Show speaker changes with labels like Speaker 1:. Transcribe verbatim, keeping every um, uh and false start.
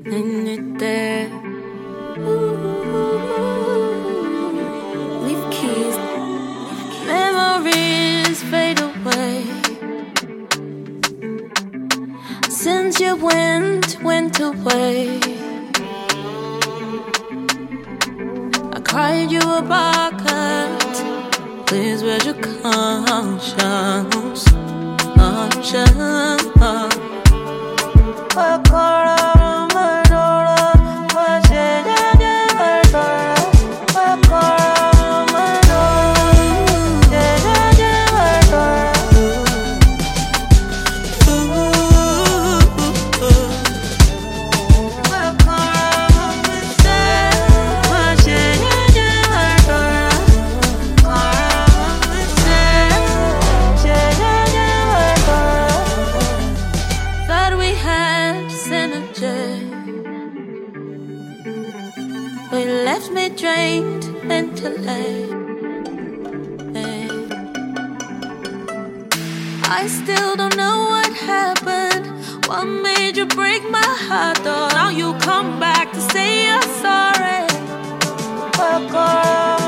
Speaker 1: and you're there. Ooh, leave keys. Memories fade away since you went, went away. I cried you a bucket. Please, where's your conscience? Conscience. We left me drained mentally. I still don't know what happened. What made you break my heart? Though now you come back to say you're sorry.